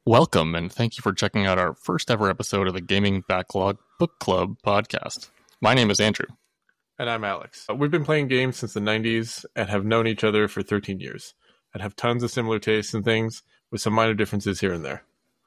Welcome, and thank you for checking out our first ever episode of the Gaming Backlog Book Club podcast. My name is Andrew. And I'm Alex. We've been playing games since the 90s and have known each other for 13 years and have tons of similar tastes and things with some minor differences here and there.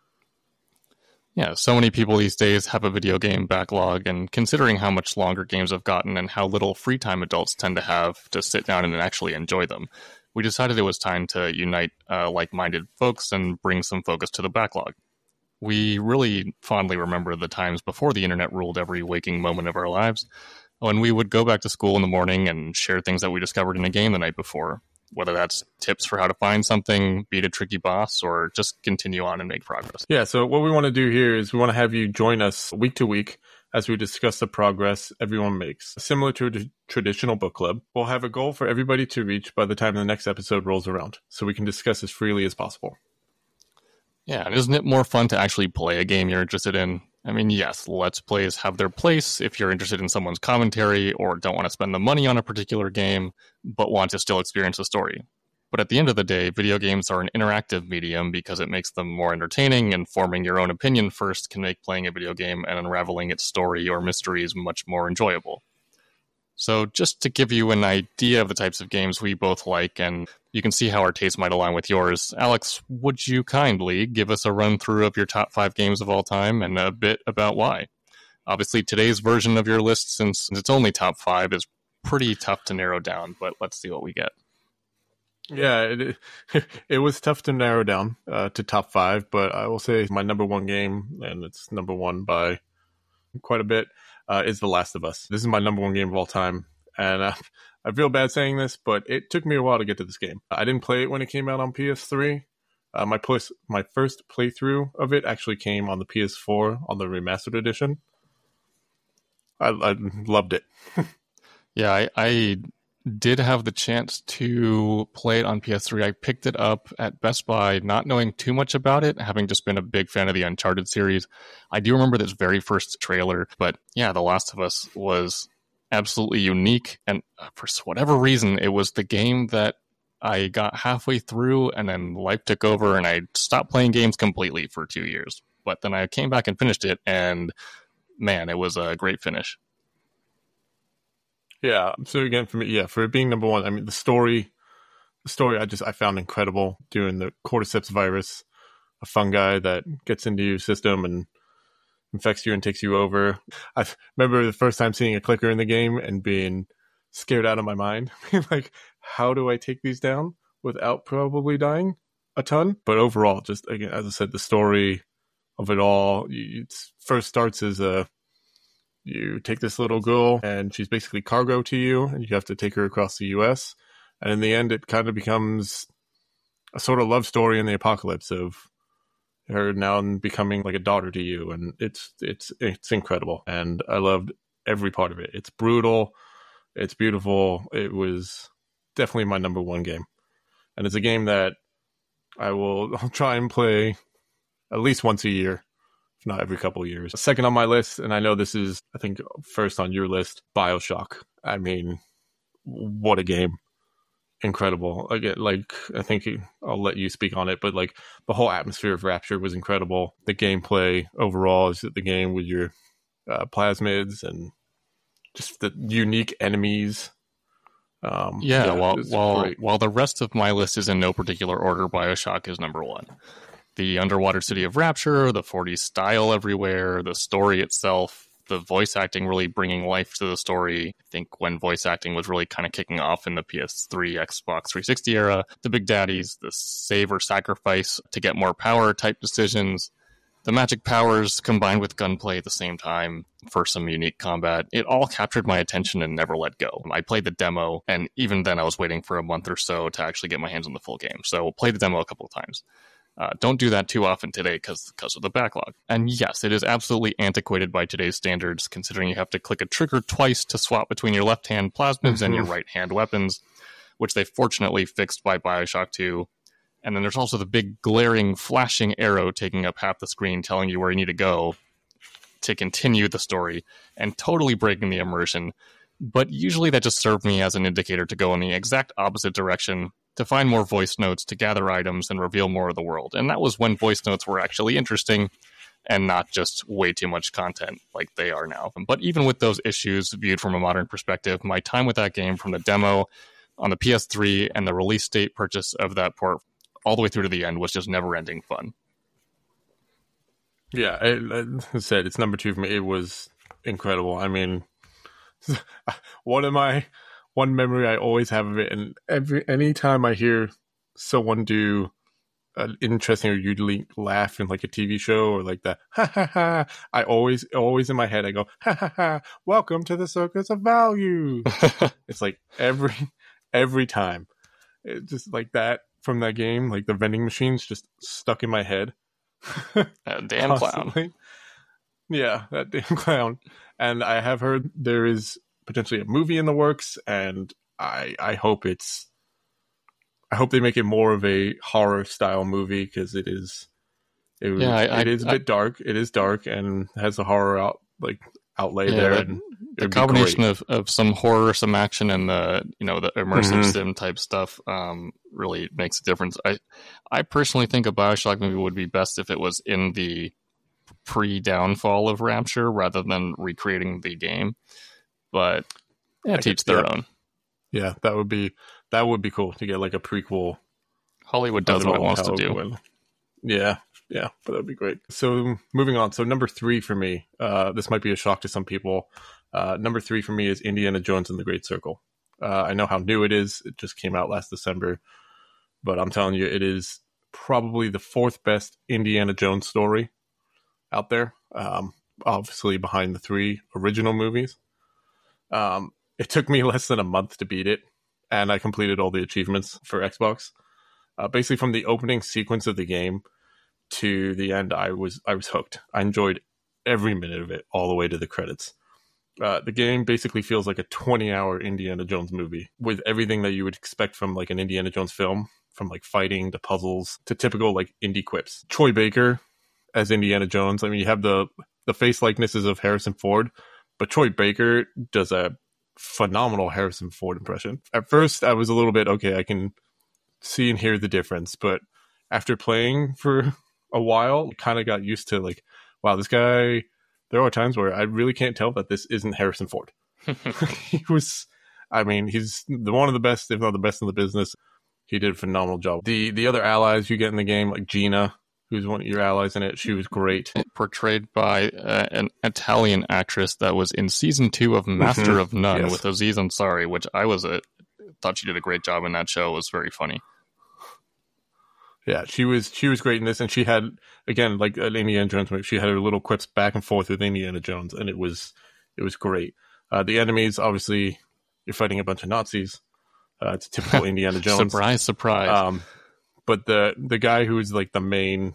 Yeah, so many people these days have a video game backlog, and considering how much longer games have gotten and how little free time adults tend to have to sit down and actually enjoy them, we decided it was time to unite like-minded folks and bring some focus to the backlog. We really fondly remember the times before the internet ruled every waking moment of our lives, when we would go back to school in the morning and share things that we discovered in a game the night before, whether that's tips for how to find something, beat a tricky boss, or just continue on and make progress. Yeah, so what we want to do here is we want to have you join us week to week as we discuss the progress everyone makes. Similar to a traditional book club, we'll have a goal for everybody to reach by the time the next episode rolls around, so we can discuss as freely as possible. Yeah, and isn't it more fun to actually play a game you're interested in? I mean, yes, Let's Plays have their place if you're interested in someone's commentary or don't want to spend the money on a particular game, but want to still experience the story. But at the end of the day, video games are an interactive medium because it makes them more entertaining, and forming your own opinion first can make playing a video game and unraveling its story or mysteries much more enjoyable. So just to give you an idea of the types of games we both like, and you can see how our tastes might align with yours, Alex, would you kindly give us a run-through of your top 5 games of all time and a bit about why? Obviously, today's version of your list, since it's only top 5, is pretty tough to narrow down, but let's see what we get. Yeah, it was tough to narrow down to top 5, but I will say my number one game, and it's number one by quite a bit, is The Last of Us. This is my number one game of all time, and I feel bad saying this, but it took me a while to get to this game. I didn't play it when it came out on PS3. My first playthrough of it actually came on the PS4 on the remastered edition. I loved it. Yeah, I did have the chance to play it on PS3. I picked it up at Best Buy, not knowing too much about it, having just been a big fan of the Uncharted series. I do remember this very first trailer, but yeah, The Last of Us was absolutely unique, and for whatever reason, it was the game that I got halfway through, and then life took over, and I stopped playing games completely for 2 years. But then I came back and finished it, and man, it was a great finish. Yeah, so again, for me, yeah, for it being number one, I mean, the story I found incredible. Doing the cordyceps virus, a fungi that gets into your system and infects you and takes you over. I remember the first time seeing a clicker in the game and being scared out of my mind. Like, how do I take these down without probably dying a ton? But overall, just again, as I said, the story of it all, it first starts as you take this little girl and she's basically cargo to you, and you have to take her across the US. And in the end, it kind of becomes a sort of love story in the apocalypse of her now becoming like a daughter to you. And it's incredible. And I loved every part of it. It's brutal. It's beautiful. It was definitely my number one game. And it's a game that I'll try and play at least once a year, if not every couple of years. Second on my list, and I know this is, I think, first on your list, BioShock. I mean, what a game. Incredible. Again, like, I think I'll let you speak on it, but like the whole atmosphere of Rapture was incredible. The gameplay overall is the game with your plasmids and just the unique enemies. While the rest of my list is in no particular order, BioShock is number one. The underwater city of Rapture, the 40s style everywhere, the story itself, the voice acting really bringing life to the story. I think when voice acting was really kind of kicking off in the PS3, Xbox 360 era, the big daddies, the save or sacrifice to get more power type decisions, the magic powers combined with gunplay at the same time for some unique combat. It all captured my attention and never let go. I played the demo, and even then I was waiting for a month or so to actually get my hands on the full game. So played the demo a couple of times. Don't do that too often today because of the backlog. And yes, it is absolutely antiquated by today's standards, considering you have to click a trigger twice to swap between your left-hand plasmids and your right-hand weapons, which they fortunately fixed by BioShock 2. And then there's also the big glaring flashing arrow taking up half the screen telling you where you need to go to continue the story and totally breaking the immersion. But usually that just served me as an indicator to go in the exact opposite direction to find more voice notes, to gather items, and reveal more of the world. And that was when voice notes were actually interesting and not just way too much content like they are now. But even with those issues viewed from a modern perspective, my time with that game from the demo on the PS3 and the release date purchase of that port all the way through to the end was just never-ending fun. Yeah, I said it's number 2 for me. It was incredible. I mean, one memory I always have of it, and any time I hear someone do an interesting or unique laugh in like a TV show or like that, ha ha ha, I always in my head I go, ha ha ha, welcome to the circus of value. It's like every time, it's just like that from that game, like the vending machines just stuck in my head. That damn clown. Yeah, that damn clown. And I have heard there is potentially a movie in the works, and I hope they make it more of a horror style movie, because it is a bit dark. It is dark and has a horror outlay there. And the combination of some horror, some action, and the immersive sim type stuff really makes a difference. I personally think a BioShock movie would be best if it was in the pre-downfall of Rapture rather than recreating the game. But teach their own. Yeah, that would be cool to get like a prequel. Hollywood does what it wants to do. Yeah, but that would be great. So moving on. So number 3 for me, this might be a shock to some people. Number 3 for me is Indiana Jones and the Great Circle. I know how new it is. It just came out last December. But I'm telling you, it is probably the 4th best Indiana Jones story out there. Obviously behind the 3 original movies. It took me less than a month to beat it, and I completed all the achievements for Xbox. Basically, from the opening sequence of the game to the end, I was hooked. I enjoyed every minute of it, all the way to the credits. The game basically feels like a 20-hour Indiana Jones movie, with everything that you would expect from like an Indiana Jones film, from like fighting to puzzles to typical like indie quips. Troy Baker as Indiana Jones. I mean, you have the face likenesses of Harrison Ford, but Troy Baker does a phenomenal Harrison Ford impression. At first, I was a little bit, okay, I can see and hear the difference, but after playing for a while, I kind of got used to like, wow, this guy, there are times where I really can't tell that this isn't Harrison Ford. He's one of the best, if not the best in the business. He did a phenomenal job. The other allies you get in the game, like Gina, who's one of your allies in it, she was great. Portrayed by an Italian actress that was in season 2 of Master of None with Aziz Ansari, which thought she did a great job in that show. It was very funny. Yeah, she was great in this, and she had, again, like an Indiana Jones movie, she had her little quips back and forth with Indiana Jones, and it was great. The enemies, obviously, you're fighting a bunch of Nazis. It's typical Indiana Jones. Surprise. But the guy who is like the main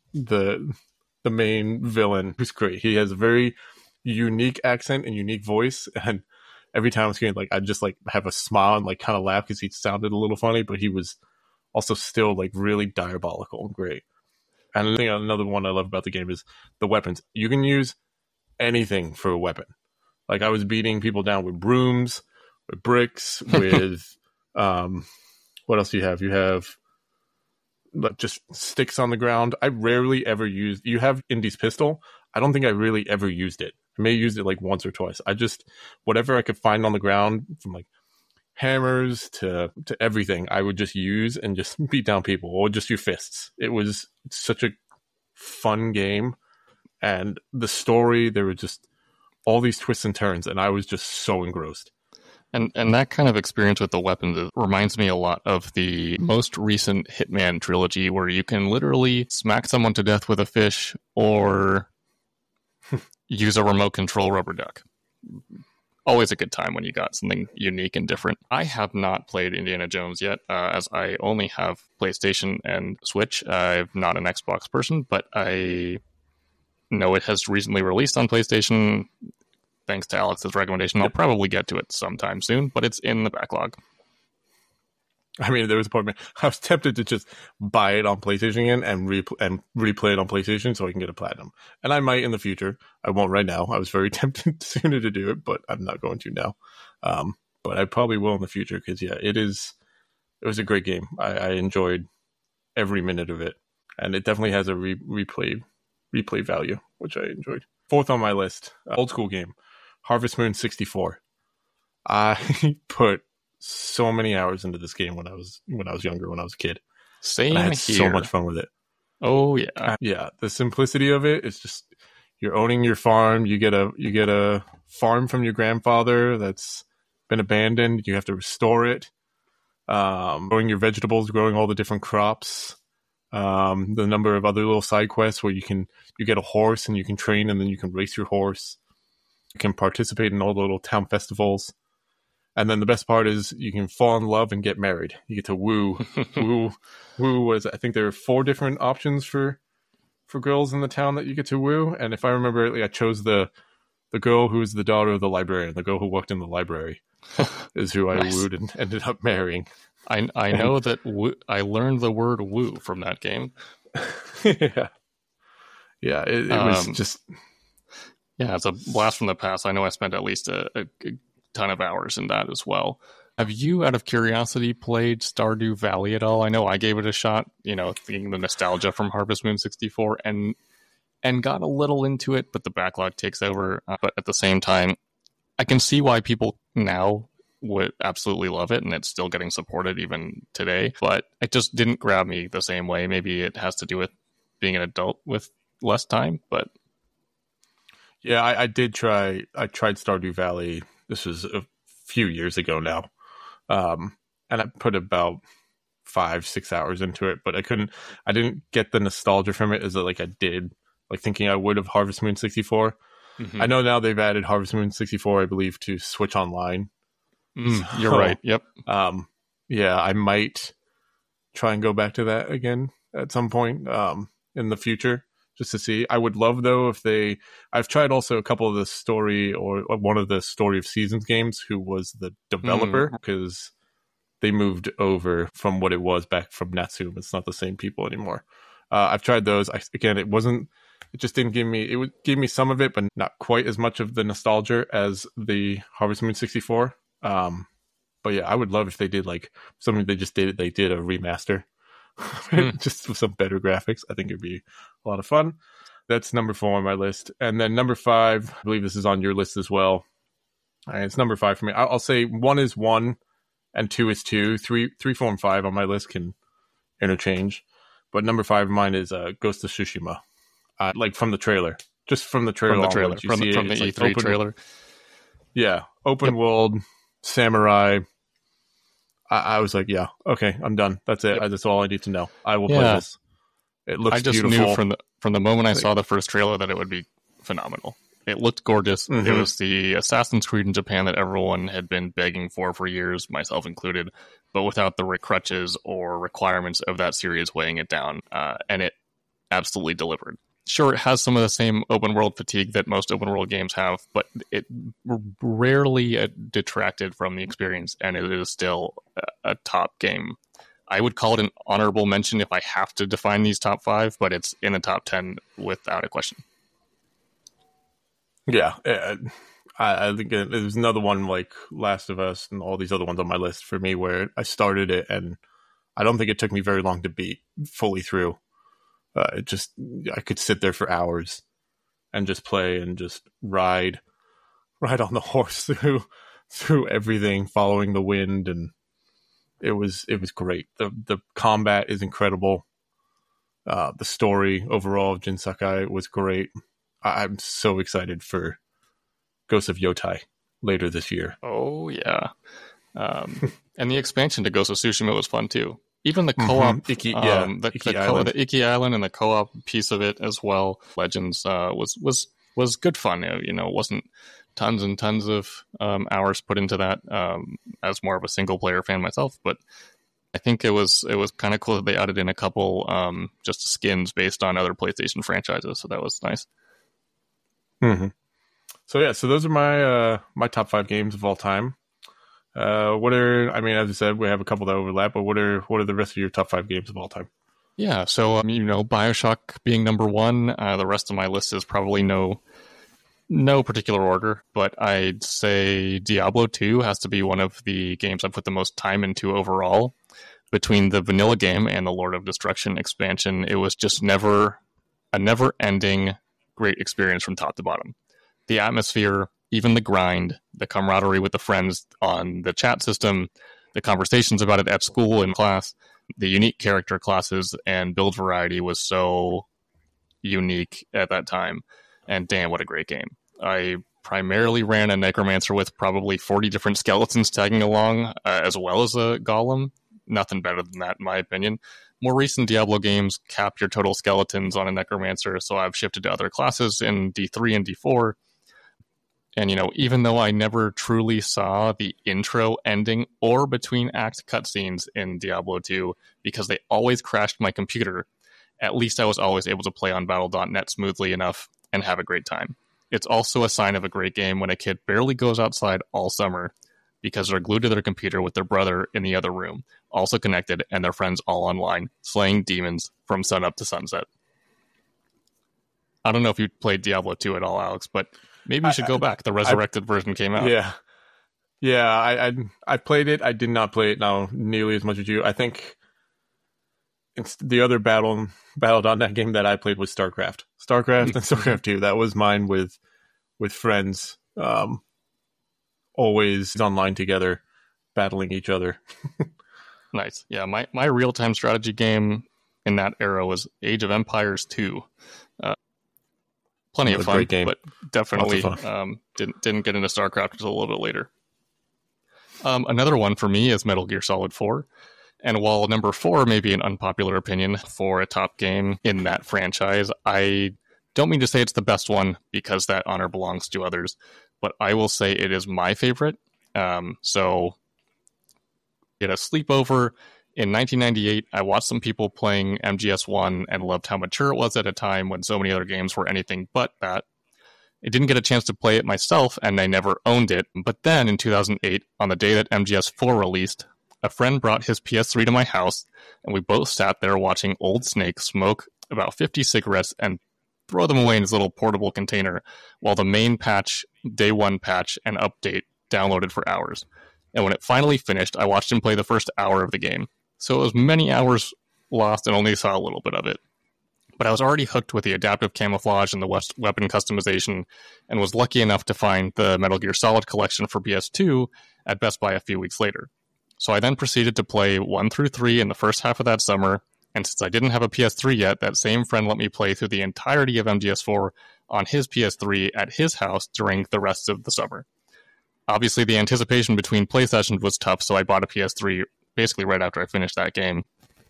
villain, who's great. He has a very unique accent and unique voice, and every time I'm screaming, like I just like have a smile and like kind of laugh because he sounded a little funny, but he was also still like really diabolical and great. And I think another one I love about the game is the weapons. You can use anything for a weapon. Like I was beating people down with brooms, with bricks, with what else do you have? You have just sticks on the ground. I rarely ever used. You have Indy's pistol. I don't think I really ever used it. I may have used it like once or twice. I just, whatever I could find on the ground, from like hammers to everything, I would just use and just beat down people, or just your fists. It was such a fun game, and the story, there were just all these twists and turns, and I was just so engrossed. And that kind of experience with the weapons reminds me a lot of the most recent Hitman trilogy, where you can literally smack someone to death with a fish or use a remote control rubber duck. Always a good time when you got something unique and different. I have not played Indiana Jones yet, as I only have PlayStation and Switch. I'm not an Xbox person, but I know it has recently released on PlayStation. Thanks to Alex's recommendation, I'll probably get to it sometime soon, but it's in the backlog. I mean, there was a point where I was tempted to just buy it on PlayStation again and replay it on PlayStation so I can get a platinum. And I might in the future. I won't right now. I was very tempted sooner to do it, but I'm not going to now. But I probably will in the future because, yeah, it is it was a great game. I enjoyed every minute of it, and it definitely has a replay value, which I enjoyed. Fourth on my list, old school game, Harvest Moon 64. I put so many hours into this game when I was younger, when I was a kid. Same I had here. so much fun with it. Oh yeah, yeah. The simplicity of it is just you're owning your farm. You get a farm from your grandfather that's been abandoned. You have to restore it. Growing your vegetables, growing all the different crops. The number of other little side quests where you get a horse and you can train and then you can race your horse. You can participate in all the little town festivals. And then the best part is you can fall in love and get married. You get to woo. Woo was, I think there are 4 different options for girls in the town that you get to woo. And if I remember rightly, I chose the girl who's the daughter of the librarian, the girl who worked in the library is who I wooed and ended up marrying. I know that I learned the word woo from that game. Yeah. It was just... Yeah, it's a blast from the past. I know I spent at least a ton of hours in that as well. Have you, out of curiosity, played Stardew Valley at all? I know I gave it a shot, thinking the nostalgia from Harvest Moon 64 and got a little into it, but the backlog takes over. But at the same time, I can see why people now would absolutely love it, and it's still getting supported even today. But it just didn't grab me the same way. Maybe it has to do with being an adult with less time, but... Yeah, I did try. I tried Stardew Valley. This was a few years ago now. And I put about 5-6 hours into it, but I didn't get the nostalgia from it as like I did, like thinking I would of Harvest Moon 64. Mm-hmm. I know now they've added Harvest Moon 64, I believe, to Switch Online. You're right. Yep. Yeah, I might try and go back to that again at some point in the future. Just to see. I would love, though, if I've tried also a couple of the story or one of the Story of Seasons games who was the developer, because they moved over from what it was back from Natsume. It's not the same people anymore. I've tried those. It just didn't give me, it would give me some of it, but not quite as much of the nostalgia as the Harvest Moon 64. But yeah, I would love if they did like something they did a remaster. Just with some better graphics. I think it'd be a lot of fun. That's number 4 on my list. And then number 5, I believe this is on your list as well. And it's number 5 for me. I'll say 1 is 1 and 2 is 2. 3, 4, and 5 on my list can interchange. But number 5 of mine is Ghost of Tsushima. Like from the trailer. Just from the trailer. From the E3 trailer. Yeah. Open world, samurai. I was like, yeah, okay, I'm done. That's it. That's all I need to know. I will play this. It looks beautiful. I just knew from the moment I saw the first trailer that it would be phenomenal. It looked gorgeous. Mm-hmm. It was the Assassin's Creed in Japan that everyone had been begging for years, myself included, but without the crutches or requirements of that series weighing it down. And it absolutely delivered. Sure, it has some of the same open world fatigue that most open world games have, but it rarely detracted from the experience, and it is still a top game. I would call it an honorable mention if I have to define these top 5, but it's in the top 10 without a question. Yeah, I think there's another one like Last of Us and all these other ones on my list for me where I started it, and I don't think it took me very long to beat fully through. I could sit there for hours and just play and just ride on the horse through everything, following the wind, and it was great. The combat is incredible. The story overall of Jin Sakai was great. I'm so excited for Ghost of Yotai later this year. Oh yeah, and the expansion to Ghost of Tsushima was fun too. Even the co-op, the Iki Island and the co-op piece of it as well. Legends was good fun. It wasn't tons and tons of hours put into that as more of a single player fan myself, but I think it was kind of cool that they added in a couple just skins based on other PlayStation franchises. So that was nice. Mm-hmm. So those are my top 5 games of all time. As I said, we have a couple that overlap, but what are the rest of your top 5 games of all time? Yeah, so BioShock being number 1, the rest of my list is probably no particular order, but I'd say Diablo 2 has to be one of the games I put the most time into overall. between the vanilla game and the Lord of Destruction expansion, it was just never a never-ending great experience from top to bottom. The atmosphere, even the grind, the camaraderie with the friends on the chat system, the conversations about it at school and class, the unique character classes and build variety was so unique at that time. And damn, what a great game. I primarily ran a Necromancer with probably 40 different skeletons tagging along, as well as a Golem. Nothing better than that, in my opinion. More recent Diablo games cap your total skeletons on a Necromancer, so I've shifted to other classes in D3 and D4. And, even though I never truly saw the intro ending or between act cutscenes in Diablo 2, because they always crashed my computer, at least I was always able to play on Battle.net smoothly enough and have a great time. It's also a sign of a great game when a kid barely goes outside all summer because they're glued to their computer with their brother in the other room, also connected, and their friends all online, slaying demons from sunup to sunset. I don't know if you played Diablo 2 at all, Alex, but maybe you should go back. The resurrected version came out. Yeah. I played it. I did not play it now nearly as much as you. I think it's the other Battle.net game that I played was StarCraft and StarCraft 2. That was mine with friends. Always online together, battling each other. Nice. Yeah, my real-time strategy game in that era was Age of Empires 2. Plenty of fun, but definitely didn't get into StarCraft until a little bit later. Another one for me is Metal Gear Solid 4. And while number 4 may be an unpopular opinion for a top game in that franchise, I don't mean to say it's the best one because that honor belongs to others, but I will say it is my favorite. So at a sleepover in 1998, I watched some people playing MGS1 and loved how mature it was at a time when so many other games were anything but that. I didn't get a chance to play it myself, and I never owned it. But then in 2008, on the day that MGS4 released, a friend brought his PS3 to my house, and we both sat there watching Old Snake smoke about 50 cigarettes and throw them away in his little portable container while the main patch, day one patch, and update downloaded for hours. And when it finally finished, I watched him play the first hour of the game. So it was many hours lost and only saw a little bit of it. But I was already hooked with the adaptive camouflage and the weapon customization, and was lucky enough to find the Metal Gear Solid collection for PS2 at Best Buy a few weeks later. So I then proceeded to play 1 through 3 in the first half of that summer, and since I didn't have a PS3 yet, that same friend let me play through the entirety of MGS4 on his PS3 at his house during the rest of the summer. Obviously, the anticipation between play sessions was tough, so I bought a PS3 basically right after I finished that game.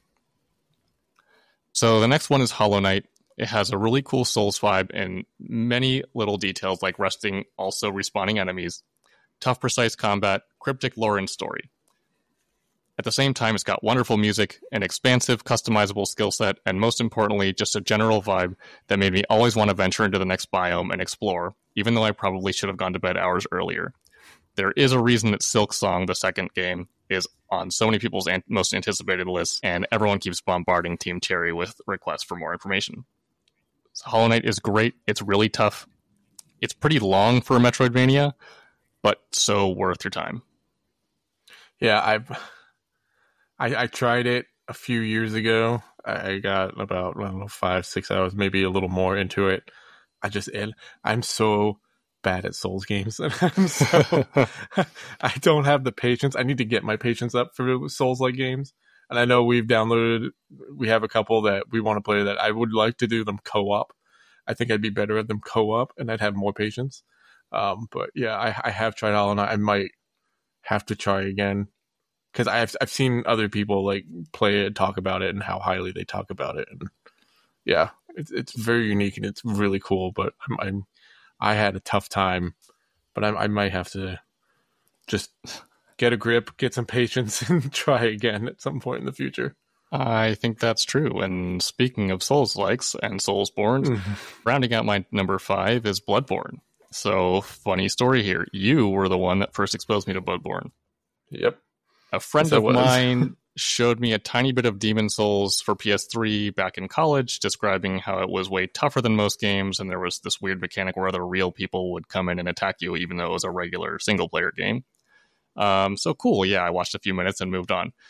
So the next one is Hollow Knight. It has a really cool Souls vibe and many little details like resting, also respawning enemies, tough, precise combat, cryptic lore, and story. At the same time, it's got wonderful music, an expansive, customizable skill set, and most importantly, just a general vibe that made me always want to venture into the next biome and explore, even though I probably should have gone to bed hours earlier. There is a reason that Silksong, the second game, is on so many people's most anticipated lists, and everyone keeps bombarding Team Cherry with requests for more information. So Hollow Knight is great. It's really tough. It's pretty long for a Metroidvania, but so worth your time. Yeah, I tried it a few years ago. I got about 5-6 hours, maybe a little more into it. I'm so bad at Souls games. So I don't have the patience. I need to get my patience up for Souls-like games. And I know we have a couple that we want to play that I would like to do them co-op. I think I'd be better at them co-op and I'd have more patience. But yeah, I have tried Hollow Knight. I might have to try again because I've seen other people like play it, talk about it, and how highly they talk about it. And yeah, it's very unique and it's really cool. But I had a tough time, but I might have to just get a grip, get some patience, and try again at some point in the future. I think that's true. And speaking of Souls-likes and Soulsborne, rounding out my number 5 is Bloodborne. So, funny story here. You were the one that first exposed me to Bloodborne. Yep. A friend of mine showed me a tiny bit of Demon Souls for PS3 back in college, describing how it was way tougher than most games, and there was this weird mechanic where other real people would come in and attack you, even though it was a regular single-player game. So cool, yeah, I watched a few minutes and moved on.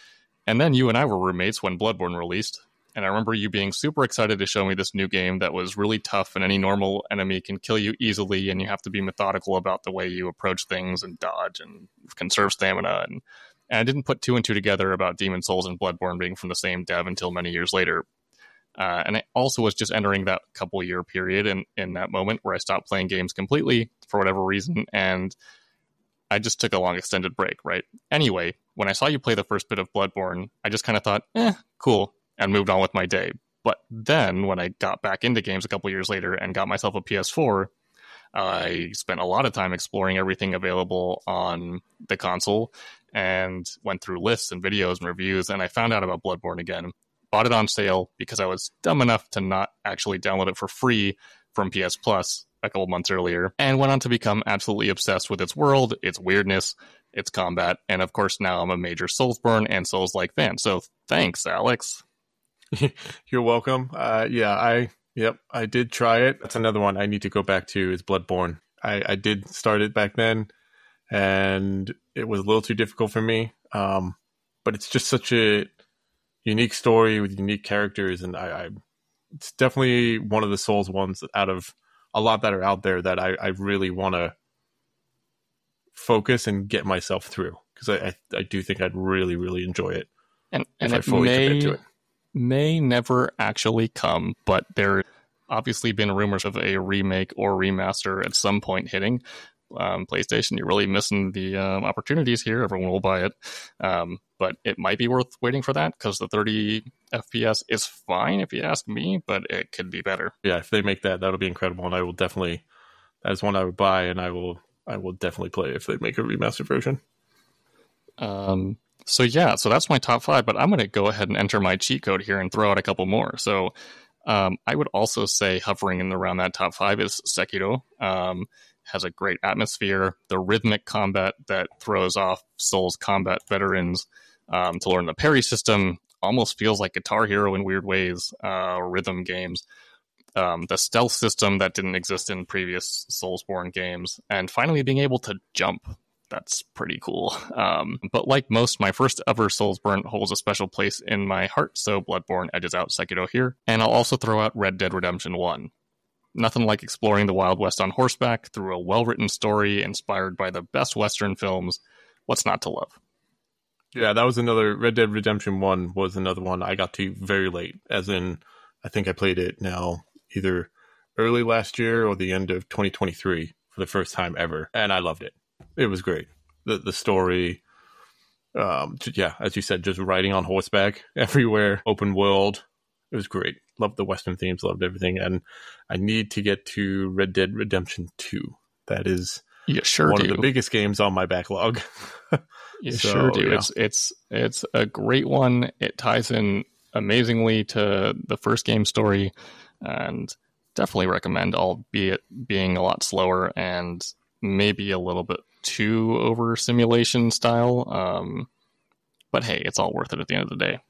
And then you and I were roommates when Bloodborne released. And I remember you being super excited to show me this new game that was really tough, and any normal enemy can kill you easily, and you have to be methodical about the way you approach things and dodge and conserve stamina. And I didn't put two and two together about Demon's Souls and Bloodborne being from the same dev until many years later. And I also was just entering that couple year period in that moment where I stopped playing games completely for whatever reason, and I just took a long extended break, right? Anyway, when I saw you play the first bit of Bloodborne, I just kind of thought, cool, and moved on with my day. But then when I got back into games a couple years later and got myself a PS4, I spent a lot of time exploring everything available on the console and went through lists and videos and reviews, and I found out about Bloodborne again. Bought it on sale because I was dumb enough to not actually download it for free from PS Plus a couple months earlier, and went on to become absolutely obsessed with its world, its weirdness, its combat, and of course now I'm a major Soulsborne and Souls-like fan. So thanks, Alex. You're welcome. I did try it. That's another one I need to go back to is Bloodborne. I did start it back then, and it was a little too difficult for me. But it's just such a unique story with unique characters, and it's definitely one of the Souls ones out of a lot that are out there that I really want to focus and get myself through, because I do think I'd really, really enjoy it. And I fully commit to it. May never actually come, but there obviously been rumors of a remake or remaster at some point hitting PlayStation. You're really missing the opportunities here. Everyone will buy it, but it might be worth waiting for that, because the 30 FPS is fine if you ask me, but it could be better. Yeah, if they make that'll be incredible, and I will definitely, that is one I would buy, and I will definitely play if they make a remastered version. So that's my top 5, but I'm going to go ahead and enter my cheat code here and throw out a couple more. So I would also say hovering in around that top 5 is Sekiro. Has a great atmosphere, the rhythmic combat that throws off Souls combat veterans to learn the parry system. Almost feels like Guitar Hero in weird ways, rhythm games. The stealth system that didn't exist in previous Soulsborne games, and finally being able to jump. That's pretty cool. But like most, my first ever Soulsborne holds a special place in my heart, so Bloodborne edges out Sekiro here. And I'll also throw out Red Dead Redemption 1. Nothing like exploring the Wild West on horseback through a well-written story inspired by the best Western films. What's not to love? Yeah, that was another. Red Dead Redemption 1 was another one I got to very late, as in, I think I played it now either early last year or the end of 2023 for the first time ever, and I loved it. It was great. The story, as you said, just riding on horseback everywhere, open world. It was great. Loved the Western themes, loved everything, and I need to get to Red Dead Redemption 2. That is one of the biggest games on my backlog. You sure do. Yeah. It's a great one. It ties in amazingly to the first game story, and definitely recommend, albeit being a lot slower and maybe a little bit too over simulation style. But hey, it's all worth it at the end of the day.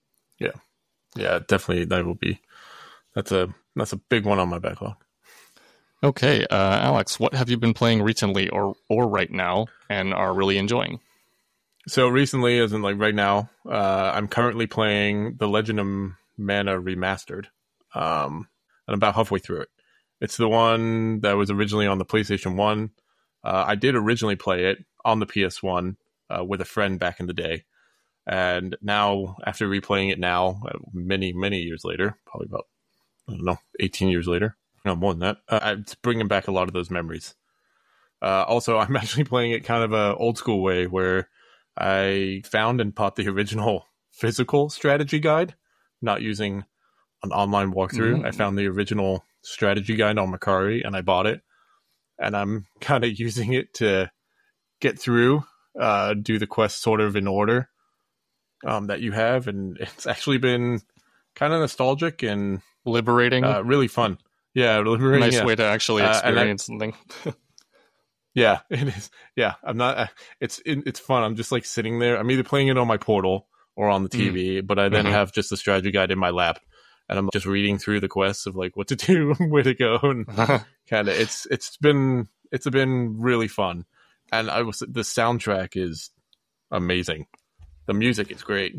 Yeah, definitely. That's a big one on my backlog. Okay, Alex, what have you been playing recently or right now and are really enjoying? So recently, as in like right now, I'm currently playing The Legend of Mana Remastered. And I'm about halfway through it. It's the one that was originally on the PlayStation 1. I did originally play it on the PS1 with a friend back in the day. And now, after replaying it now, many, many years later, probably about, 18 years later, no, more than that, it's bringing back a lot of those memories. Also, I'm actually playing it kind of a old school way, where I found and bought the original physical strategy guide, not using an online walkthrough. I found the original strategy guide on Mercari, and I bought it. And I'm kind of using it to get through, do the quest sort of in order that you have. And it's actually been kind of nostalgic and liberating. Really fun. Yeah, liberating. Nice way to actually experience something. Yeah, it is. Yeah, I'm not. It's fun. I'm just like sitting there. I'm either playing it on my Portal or on the TV, but I then have just the strategy guide in my lap, and I'm just reading through the quests of like what to do, where to go, and kind of. It's been really fun, and the soundtrack is amazing. The music is great.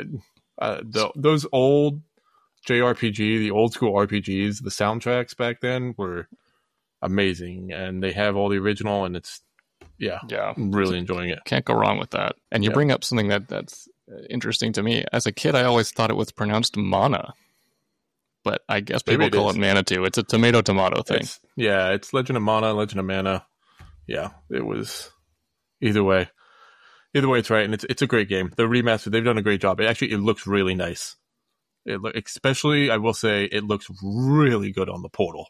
Those old JRPG, the old school RPGs, the soundtracks back then were amazing, and they have all the original, and it's I'm really enjoying it. Can't go wrong with that. And you bring up something that's interesting to me. As a kid, I always thought it was pronounced mana, but I guess people call it Manitou. It's a tomato thing. It's Legend of Mana, Legend of Mana. Yeah, it was either way. Either way, it's right, and it's a great game. The remaster, they've done a great job. It looks really nice. Especially, I will say, it looks really good on the Portal.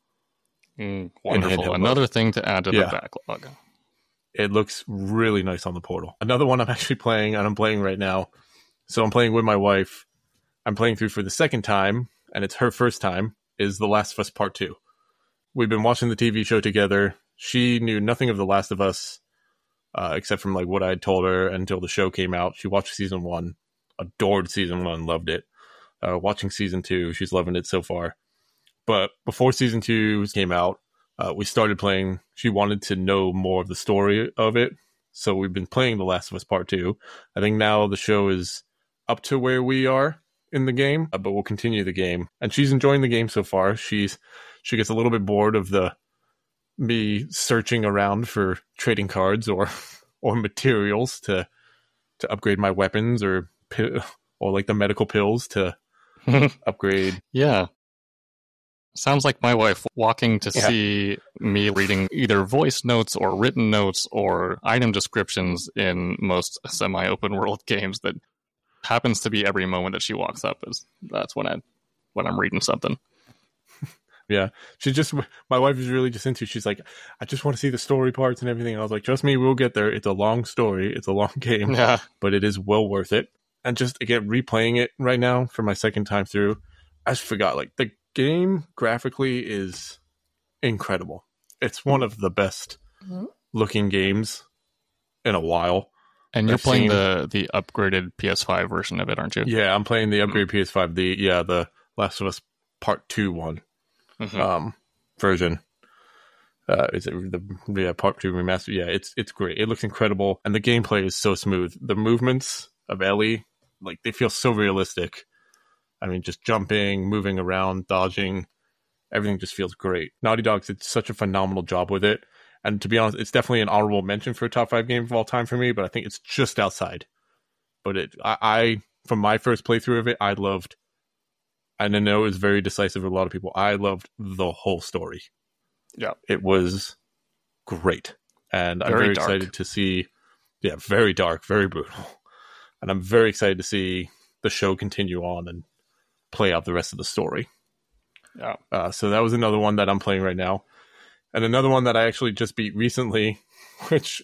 Wonderful. Another thing to add to the backlog. It looks really nice on the Portal. Another one I'm actually playing, and I'm playing right now. So I'm playing with my wife. I'm playing through for the second time, and it's her first time, is The Last of Us Part 2. We've been watching the TV show together. She knew nothing of The Last of Us, except from like what I had told her until the show came out. She watched season 1, adored season 1, loved it. Watching season 2, she's loving it so far. But before season 2 came out, we started playing. She wanted to know more of the story of it, so we've been playing The Last of Us Part 2. I think now the show is up to where we are in the game, but we'll continue the game. And she's enjoying the game so far. She gets a little bit bored of me searching around for trading cards or materials to upgrade my weapons or like the medical pills to upgrade. Yeah. Sounds like my wife walking to see me reading either voice notes or written notes or item descriptions in most semi-open world games. That happens to be every moment that she walks up. That's when I'm reading something. Yeah, my wife is really just into. She's like, I just want to see the story parts and everything. And I was like, trust me, we'll get there. It's a long story. It's a long game, but it is well worth it. And just again, replaying it right now for my second time through, I just forgot, like, the game graphically is incredible. It's one of the best looking games in a while. And you're playing the upgraded PS5 version of it, aren't you? Yeah, I'm playing the upgraded PS5, the Last of Us Part 2 one. Version. Is it the Part 2 remaster? Yeah, it's great. It looks incredible, and the gameplay is so smooth. The movements of Ellie, like, they feel so realistic. I mean, just jumping, moving around, dodging, everything just feels great. Naughty Dog did such a phenomenal job with it, and to be honest, it's definitely an honorable mention for a top 5 game of all time for me, but I think it's just outside. But I from my first playthrough of it, I loved. And I know it was very decisive for a lot of people. I loved the whole story. Yeah. It was great. And I'm very excited to see, very dark, very brutal. And I'm very excited to see the show continue on and play out the rest of the story. Yeah. So that was another one that I'm playing right now. And another one that I actually just beat recently, which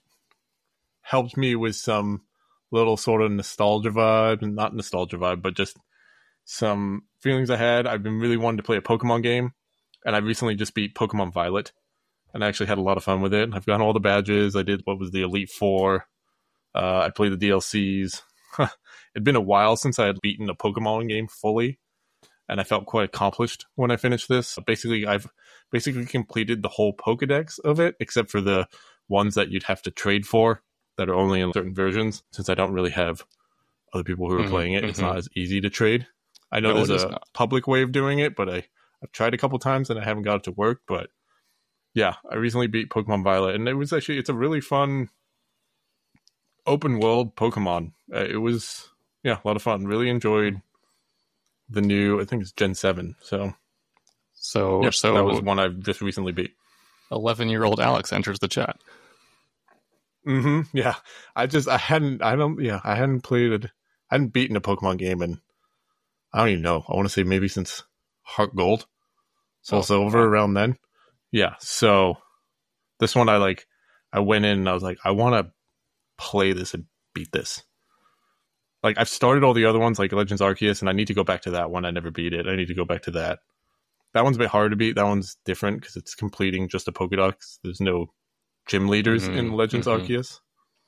helped me with some little sort of nostalgia vibe, not nostalgia vibe, but just some feelings I had. I've been really wanting to play a Pokemon game, and I recently just beat Pokemon Violet, and I actually had a lot of fun with it. I've gotten all the badges. I did what was the Elite Four. I played the DLCs. It'd been a while since I had beaten a Pokemon game fully, and I felt quite accomplished when I finished this. I've basically completed the whole Pokedex of it, except for the ones that you'd have to trade for that are only in certain versions. Since I don't really have other people who are playing it, it's not as easy to trade. I know there's a public way of doing it, but I've tried a couple times and I haven't got it to work. But yeah, I recently beat Pokemon Violet, and it's a really fun open world Pokemon. It was a lot of fun. Really enjoyed the new, I think it's Gen 7. So that was one I've just recently beat. 11-year-old Alex enters the chat. Yeah, I hadn't beaten a Pokemon game in, I don't even know. I want to say maybe since Heart Gold, Soul Silver, around then. Yeah, so this one I went in and I was like, I want to play this and beat this. Like, I've started all the other ones, like Legends Arceus, and I need to go back to that one. I never beat it. I need to go back to that. That one's a bit hard to beat. That one's different because it's completing just a Pokédex. There's no gym leaders in Legends Arceus.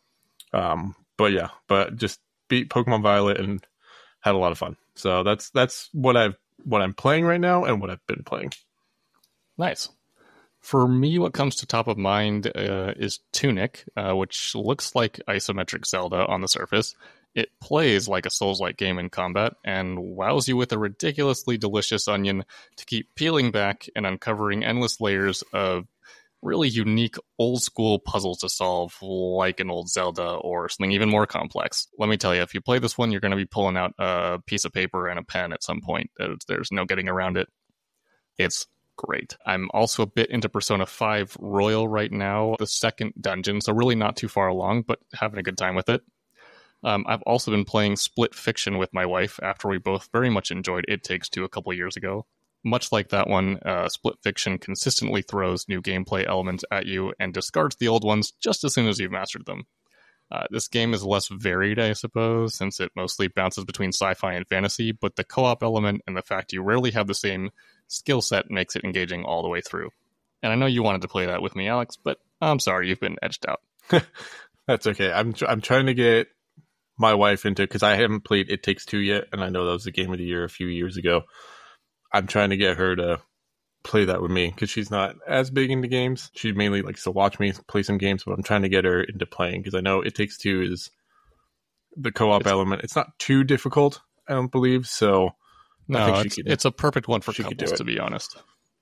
But just beat Pokemon Violet and had a lot of fun. So that's what I'm playing right now and what I've been playing. Nice. For me, what comes to top of mind is Tunic, which looks like isometric Zelda on the surface. It plays like a Souls-like game in combat and wows you with a ridiculously delicious onion to keep peeling back and uncovering endless layers of really unique old-school puzzles to solve, like an old Zelda or something even more complex. Let me tell you, if you play this one, you're going to be pulling out a piece of paper and a pen at some point. There's no getting around it. It's great. I'm also a bit into Persona 5 Royal right now, the second dungeon, so really not too far along, but having a good time with it. I've also been playing Split Fiction with my wife after we both very much enjoyed It Takes Two a couple years ago. Much like that one, Split Fiction consistently throws new gameplay elements at you and discards the old ones just as soon as you've mastered them. This game is less varied, I suppose, since it mostly bounces between sci-fi and fantasy, but the co-op element and the fact you rarely have the same skill set makes it engaging all the way through. And I know you wanted to play that with me, Alex, but I'm sorry, you've been edged out. That's okay. I'm trying to get my wife into, because I haven't played It Takes Two yet, and I know that was the game of the year a few years ago. I'm trying to get her to play that with me, because she's not as big into games. She mainly likes to watch me play some games, but I'm trying to get her into playing, because I know It Takes Two is the co-op element. It's not too difficult, I don't believe, so no, I think it's a perfect one for couples, to be honest.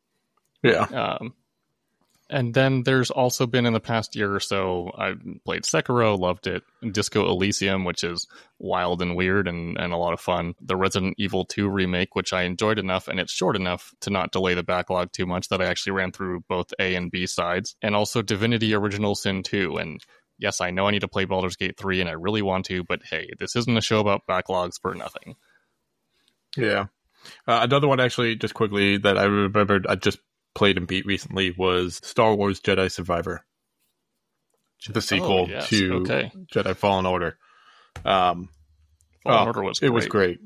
Yeah. And then there's also been in the past year or so, I've played Sekiro, loved it. Disco Elysium, which is wild and weird and a lot of fun. The Resident Evil 2 remake, which I enjoyed enough, and it's short enough to not delay the backlog too much, that I actually ran through both A and B sides. And also Divinity Original Sin 2. And yes, I know I need to play Baldur's Gate 3, and I really want to, but hey, this isn't a show about backlogs for nothing. Yeah. Another one, actually, just quickly, that I remembered I just played and beat recently was Star Wars Jedi Survivor, the sequel to Jedi Fallen Order. Fallen Order was great. It was great.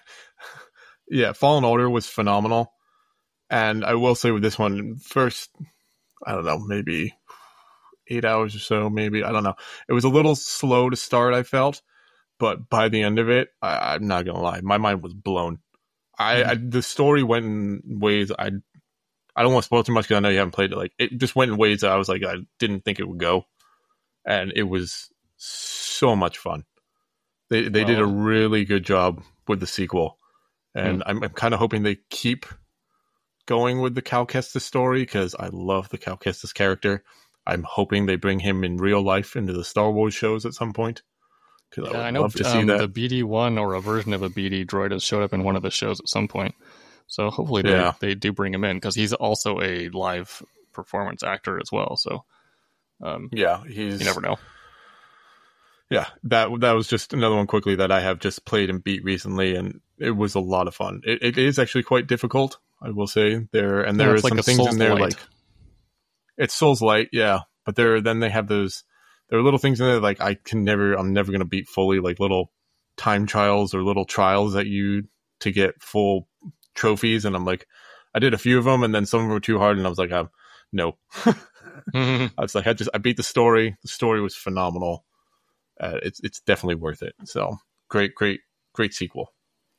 Yeah, Fallen Order was phenomenal. And I will say with this one, first, I don't know, maybe 8 hours or so, maybe, I don't know. It was a little slow to start, I felt, but by the end of it, I'm not going to lie, my mind was blown. The story went in ways I don't want to spoil too much because I know you haven't played it. Like, it just went in ways that I was like, I didn't think it would go. And it was so much fun. They did a really good job with the sequel. And I'm kind of hoping they keep going with the Cal Kestis story, because I love the Cal Kestis character. I'm hoping they bring him in real life into the Star Wars shows at some point. Yeah, I know love to see that. The BD-1 or a version of a BD droid has showed up in one of the shows at some point. So hopefully they do bring him in, because he's also a live performance actor as well. So you never know. Yeah, that was just another one quickly that I have just played and beat recently, and it was a lot of fun. It is actually quite difficult, I will say. There is like some things in there like it's Souls Light, yeah. But then they have those. There are little things in there like I'm never going to beat fully, like little time trials or little trials that you to get full trophies, and I'm like, I did a few of them, and then some of them were too hard, and I was like, no. I was like, I beat the story. The story was phenomenal. It's definitely worth it. So great sequel.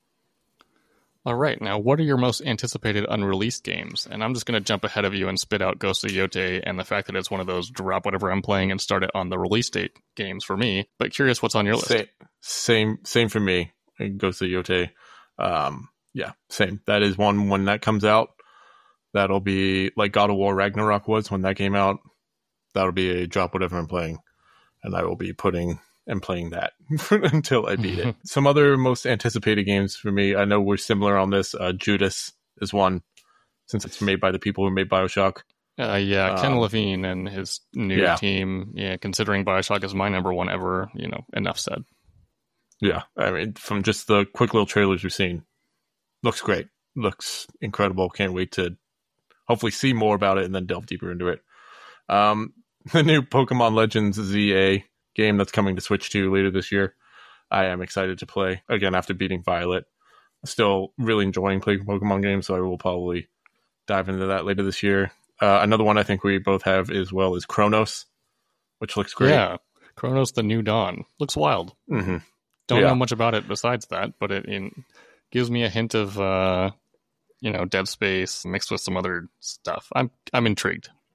All right, now what are your most anticipated unreleased games? And I'm just going to jump ahead of you and spit out Ghost of Yote and the fact that it's one of those drop whatever I'm playing and start it on the release date games for me. But curious what's on your list. Same for me. Ghost of Yote. Yeah, same. That is one when that comes out. That'll be like God of War Ragnarok was when that came out. That'll be a drop whatever I'm playing, and I will be playing that until I beat it. Some other most anticipated games for me, I know we're similar on this. Judas is one, since it's made by the people who made BioShock. Ken Levine and his new team. Yeah, considering BioShock is my number one ever, enough said. Yeah, I mean, from just the quick little trailers we've seen, looks great. Looks incredible. Can't wait to hopefully see more about it and then delve deeper into it. The new Pokemon Legends ZA game that's coming to Switch 2 later this year. I am excited to play again after beating Violet. Still really enjoying playing Pokemon games, so I will probably dive into that later this year. Another one I think we both have as well is Chronos, which looks great. Yeah, Chronos: The New Dawn looks wild. Mm-hmm. Don't know much about it besides that, but it gives me a hint of Dead Space mixed with some other stuff. I'm intrigued.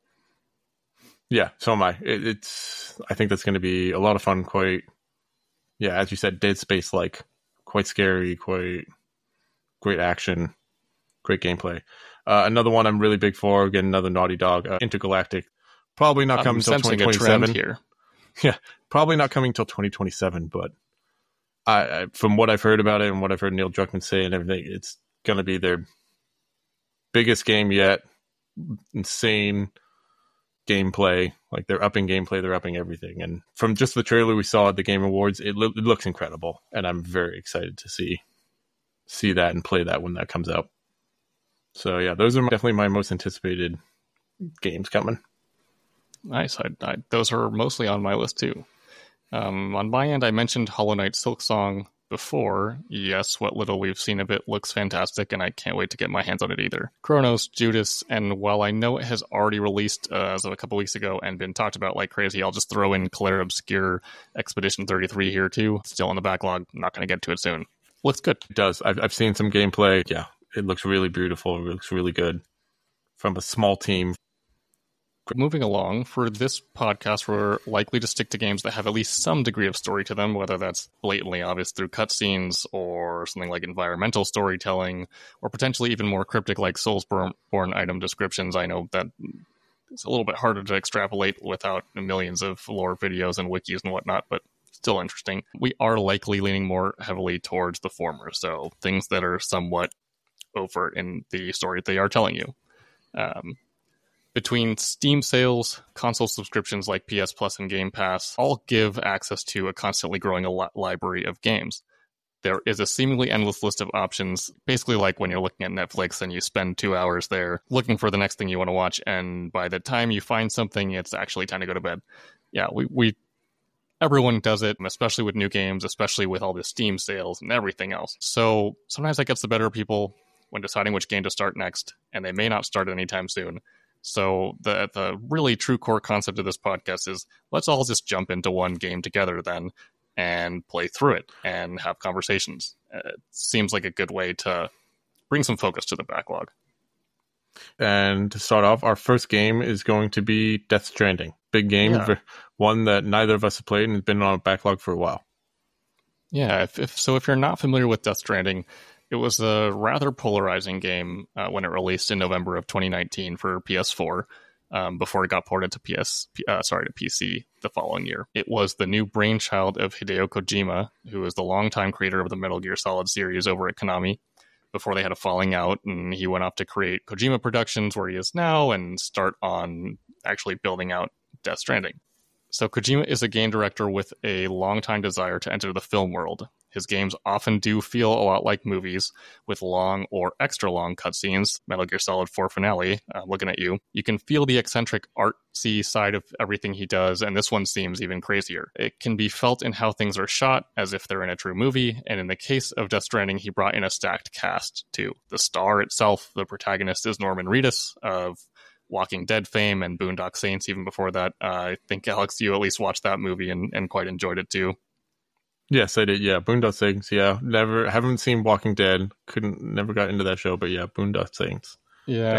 Yeah, so am I. I think that's going to be a lot of fun. Quite, yeah, as you said, Dead Space like, quite scary, quite great action, great gameplay. Another one I'm really big for, again, another Naughty Dog, Intergalactic. Probably not coming until 2027. Here. Yeah, probably not coming until 2027, but I from what I've heard about it and what I've heard Neil Druckmann say and everything, it's going to be their biggest game yet. Insane gameplay. Like, they're upping gameplay, they're upping everything. And from just the trailer we saw at the Game Awards, it looks incredible. And I'm very excited to see that and play that when that comes out. So yeah, those are definitely my most anticipated games coming. Nice. Those are mostly on my list too. On my end, I mentioned Hollow Knight Silksong before. Yes, what little we've seen of it looks fantastic, and I can't wait to get my hands on it either. Chronos, Judas, and while I know it has already released as of a couple weeks ago and been talked about like crazy, I'll just throw in Clair Obscur Expedition 33 here too. Still in the backlog. Not going to get to it soon. Looks good. It does. I've seen some gameplay. Yeah, it looks really beautiful. It looks really good from a small team. Moving along, for this podcast, we're likely to stick to games that have at least some degree of story to them, whether that's blatantly obvious through cutscenes or something like environmental storytelling, or potentially even more cryptic like Soulsborne item descriptions. I know that it's a little bit harder to extrapolate without millions of lore videos and wikis and whatnot, but still interesting. We are likely leaning more heavily towards the former, so things that are somewhat overt in the story they are telling you. Between Steam sales, console subscriptions like PS Plus and Game Pass all give access to a constantly growing library of games. There is a seemingly endless list of options, basically like when you're looking at Netflix and you spend 2 hours there looking for the next thing you want to watch, and by the time you find something, it's actually time to go to bed. Yeah, everyone does it, especially with new games, especially with all the Steam sales and everything else. So sometimes that gets the better of people when deciding which game to start next, and they may not start anytime soon. So the really true core concept of this podcast is let's all just jump into one game together then and play through it and have conversations. It seems like a good way to bring some focus to the backlog. And to start off, our first game is going to be Death Stranding. Big game, one that neither of us have played and has been on a backlog for a while. Yeah, if you're not familiar with Death Stranding, it was a rather polarizing game when it released in November of 2019 for PS4, before it got ported to PC the following year. It was the new brainchild of Hideo Kojima, who is the longtime creator of the Metal Gear Solid series over at Konami, before they had a falling out, and he went off to create Kojima Productions, where he is now, and start on actually building out Death Stranding. So Kojima is a game director with a long-time desire to enter the film world. His games often do feel a lot like movies, with long or extra long cutscenes. Metal Gear Solid 4 Finale, looking at you. You can feel the eccentric artsy side of everything he does, and this one seems even crazier. It can be felt in how things are shot, as if they're in a true movie, and in the case of Death Stranding, he brought in a stacked cast, too. The star itself, the protagonist, is Norman Reedus of Walking Dead fame and Boondock Saints even before that. I think, Alex, you at least watched that movie and quite enjoyed it, too. Yes, I did. Yeah, Boondock Saints. Yeah, haven't seen Walking Dead. Never got into that show, but yeah, Boondock Saints. Yeah,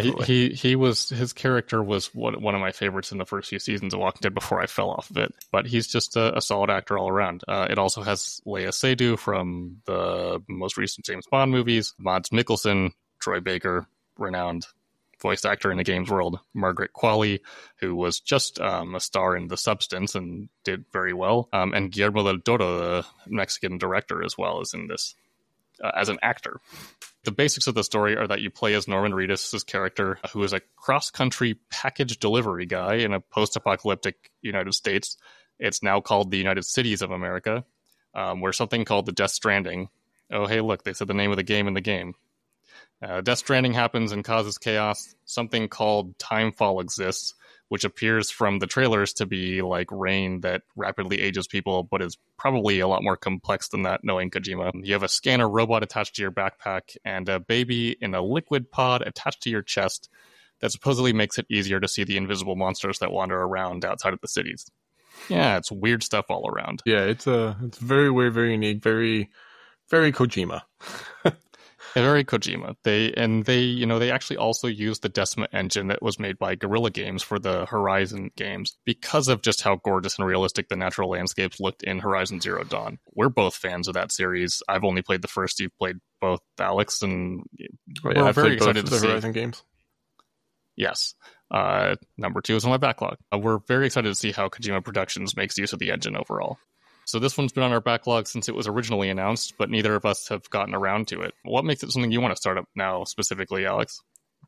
his character was one of my favorites in the first few seasons of Walking Dead before I fell off of it. But he's just a solid actor all around. It also has Léa Seydoux from the most recent James Bond movies, Mads Mikkelsen, Troy Baker, renowned voice actor in the games world, Margaret Qualley, who was just a star in The Substance and did very well, and Guillermo del Toro, the Mexican director, as well, as in this as an actor. The basics of the story are that you play as Norman Reedus' character, who is a cross-country package delivery guy in a post-apocalyptic United States. It's now called the United Cities of America, where something called the Death Stranding. Oh, hey, look, they said the name of the game in the game. Death Stranding happens and causes chaos. Something called Timefall exists, which appears from the trailers to be like rain that rapidly ages people, but is probably a lot more complex than that, knowing Kojima. You have a scanner robot attached to your backpack and a baby in a liquid pod attached to your chest that supposedly makes it easier to see the invisible monsters that wander around outside of the cities. Yeah, it's weird stuff all around. Yeah, it's very weird, very unique, very, very Kojima. Very Kojima. They actually also used the Decima engine that was made by Guerrilla Games for the Horizon games because of just how gorgeous and realistic the natural landscapes looked in Horizon Zero Dawn. We're both fans of that series. I've only played the first. You've played both, Alex, and we're very excited to see Horizon games. Yes. Number 2 is on my backlog. We're very excited to see how Kojima Productions makes use of the engine overall. So this one's been on our backlog since it was originally announced, but neither of us have gotten around to it. What makes it something you want to start up now specifically, Alex?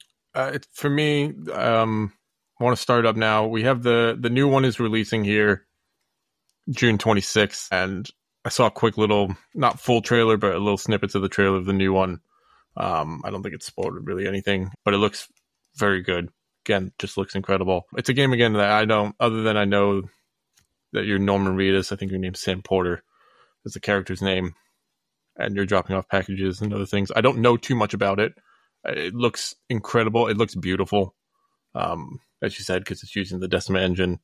For me, I want to start up now. We have the new one is releasing here June 26th, and I saw a quick little, not full trailer, but a little snippets of the trailer of the new one. I don't think it's spoiled really anything, but it looks very good. Again, just looks incredible. It's a game, again, that I don't, other than I know that you're Norman Reedus, I think your name's Sam Porter is the character's name, and you're dropping off packages and other things. I don't know too much about it. It looks incredible. It looks beautiful, as you said, because it's using the Decima engine.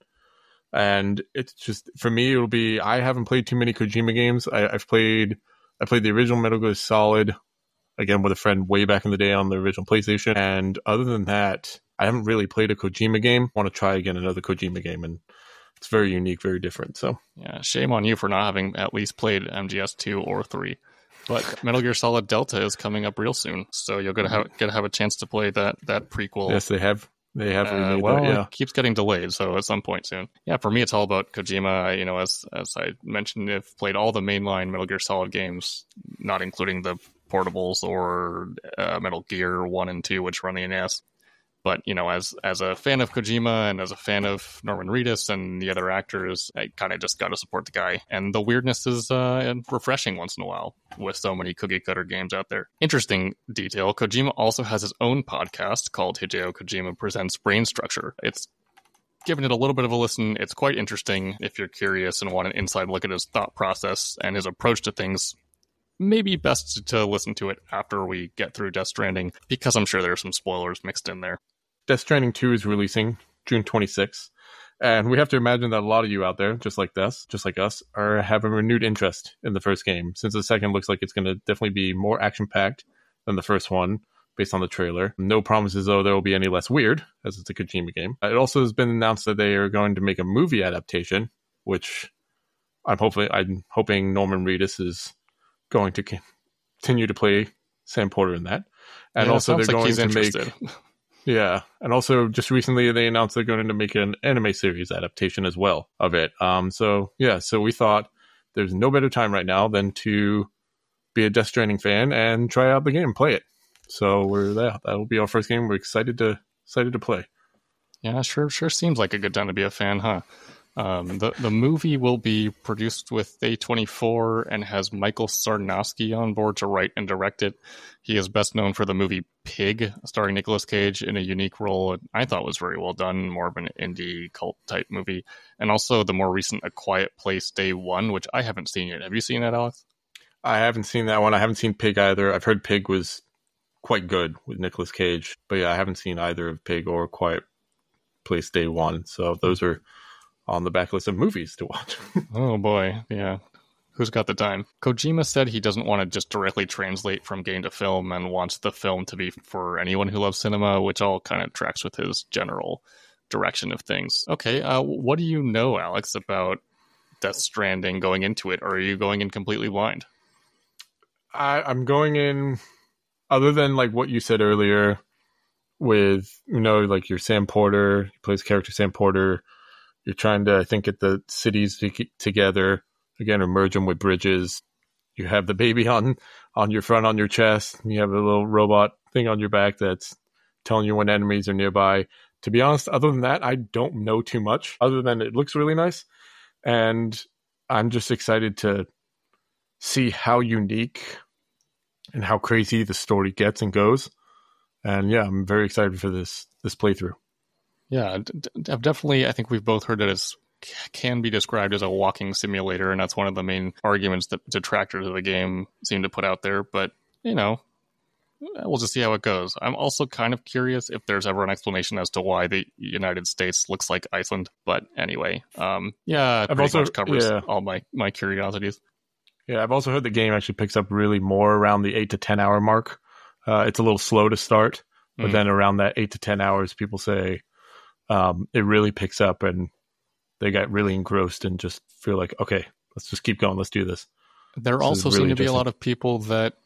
And it's just, for me, it'll be, I haven't played too many Kojima games. I played the original Metal Gear Solid, again, with a friend way back in the day on the original PlayStation. And other than that, I haven't really played a Kojima game. I want to try again another Kojima game, and it's very unique, very different. So yeah, shame on you for not having at least played MGS 2 or 3. But Metal Gear Solid Delta is coming up real soon, so you're gonna have a chance to play that prequel. Yes, they have. They have. It keeps getting delayed, so at some point soon. Yeah, for me, it's all about Kojima. As I mentioned, I've played all the mainline Metal Gear Solid games, not including the portables or Metal Gear 1 and 2, which run the NES. But, as a fan of Kojima and as a fan of Norman Reedus and the other actors, I kind of just got to support the guy. And the weirdness is refreshing once in a while with so many cookie-cutter games out there. Interesting detail, Kojima also has his own podcast called Hideo Kojima Presents Brain Structure. It's given it a little bit of a listen. It's quite interesting if you're curious and want an inside look at his thought process and his approach to things. Maybe best to listen to it after we get through Death Stranding, because I'm sure there's some spoilers mixed in there. Death Stranding 2 is releasing June 26th, and we have to imagine that a lot of you out there, just like us, have a renewed interest in the first game, since the second looks like it's going to definitely be more action-packed than the first one, based on the trailer. No promises, though, there will be any less weird, as it's a Kojima game. It also has been announced that they are going to make a movie adaptation, which I'm hoping Norman Reedus is going to continue to play Sam Porter in that. And also they're going to make... Yeah, and also just recently they announced they're going to make an anime series adaptation as well of it. So we thought there's no better time right now than to be a Death Stranding fan and try out the game and play it. So we're there. That'll be our first game. We're excited to play. Yeah, sure seems like a good time to be a fan, huh? The movie will be produced with A24 and has Michael Sarnowski on board to write and direct it. He is best known for the movie Pig, starring Nicolas Cage in a unique role I thought was very well done, more of an indie cult type movie. And also the more recent A Quiet Place Day One, which I haven't seen yet. Have you seen that, Alex? I haven't seen that one. I haven't seen Pig either. I've heard Pig was quite good with Nicolas Cage. But yeah, I haven't seen either of Pig or Quiet Place Day One. So those are on the backlist of movies to watch. Oh boy, yeah. Who's got the time? Kojima said he doesn't want to just directly translate from game to film and wants the film to be for anyone who loves cinema, which all kind of tracks with his general direction of things. Okay, what do you know, Alex, about Death Stranding going into it? Or are you going in completely blind? I'm going in, other than like what you said earlier with, like your Sam Porter, he plays character Sam Porter. You're trying to, I think, get the cities together, again, or merge them with bridges. You have the baby on your front, on your chest. You have a little robot thing on your back that's telling you when enemies are nearby. To be honest, other than that, I don't know too much, other than it looks really nice. And I'm just excited to see how unique and how crazy the story gets and goes. And yeah, I'm very excited for this playthrough. Yeah, definitely. I think we've both heard that it can be described as a walking simulator, and that's one of the main arguments that detractors of the game seem to put out there. But, we'll just see how it goes. I'm also kind of curious if there's ever an explanation as to why the United States looks like Iceland. But anyway, I've also much covers all my curiosities. Yeah, I've also heard the game actually picks up really more around the 8 to 10 hour mark it's a little slow to start, but then around that 8 to 10 hours, people say it really picks up and they got really engrossed and just feel like, okay, let's just keep going. Let's do this. There also seem to be a lot of people that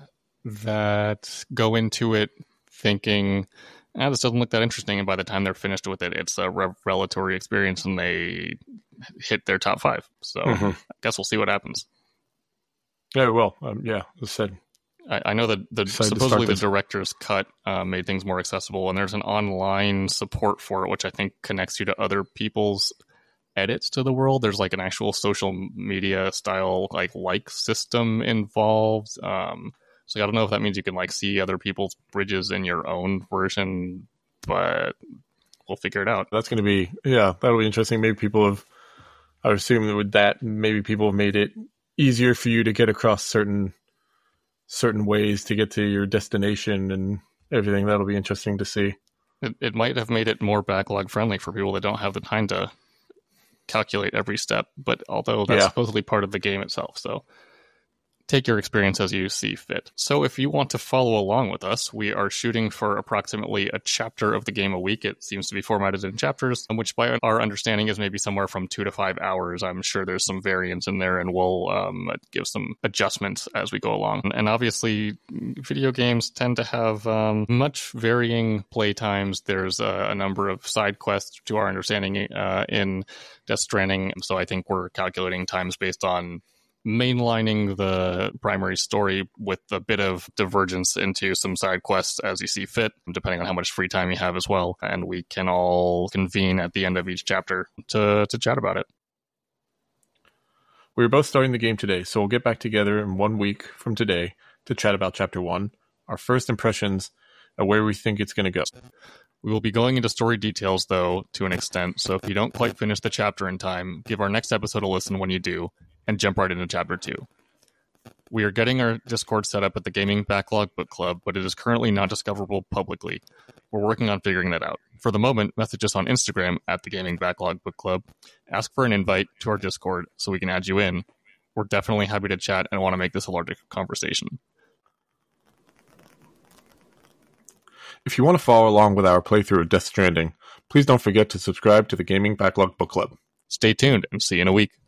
go into it thinking, this doesn't look that interesting. And by the time they're finished with it, it's a revelatory experience and they hit their top 5. So I guess we'll see what happens. Yeah, well, as I said. I know that supposedly the director's cut made things more accessible, and there's an online support for it, which I think connects you to other people's edits to the world. There's like an actual social media style like system involved. So I don't know if that means you can like see other people's bridges in your own version, but we'll figure it out. That's going to be, that'll be interesting. Maybe I would assume that with that, maybe people have made it easier for you to get across certain ways to get to your destination and everything. That'll be interesting to see. It might have made it more backlog friendly for people that don't have the time to calculate every step, but although that's supposedly part of the game itself, so take your experience as you see fit. So if you want to follow along with us, we are shooting for approximately a chapter of the game a week. It seems to be formatted in chapters, which by our understanding is maybe somewhere from 2 to 5 hours. I'm sure there's some variance in there, and we'll give some adjustments as we go along. And obviously, video games tend to have much varying play times. There's a number of side quests, to our understanding, in Death Stranding. So I think we're calculating times based on mainlining the primary story with a bit of divergence into some side quests as you see fit, depending on how much free time you have as well. And we can all convene at the end of each chapter to chat about it. We're both starting the game today, so we'll get back together in 1 week from today to chat about Chapter 1, our first impressions, and where we think it's going to go. We will be going into story details, though, to an extent, so if you don't quite finish the chapter in time, give our next episode a listen when you do, and jump right into Chapter 2. We are getting our Discord set up at the Gaming Backlog Book Club, but it is currently not discoverable publicly. We're working on figuring that out. For the moment, message us on Instagram at the Gaming Backlog Book Club. Ask for an invite to our Discord so we can add you in. We're definitely happy to chat and want to make this a larger conversation. If you want to follow along with our playthrough of Death Stranding, please don't forget to subscribe to the Gaming Backlog Book Club. Stay tuned and see you in a week.